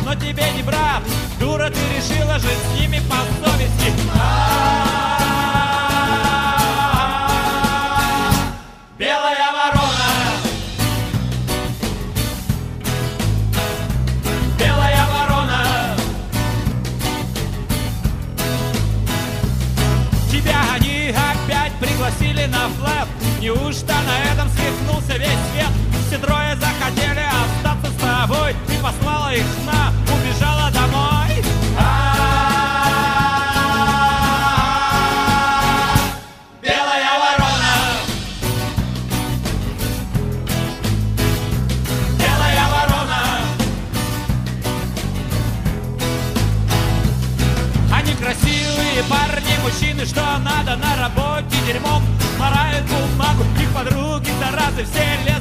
но тебе не брат. Дура, ты решила жить с ними по совести. Белая ворона, белая ворона, тебя они опять пригласили на флэп. Неужто на этом свихнулся весь свет? Все трое захотели остаться с тобой. Ты послала их на, убежала домой. Белая ворона, белая ворона. Они красивые парни, мужчины, что надо на работе дерьмом. Морают бумагу, их подруги, таразы, все лето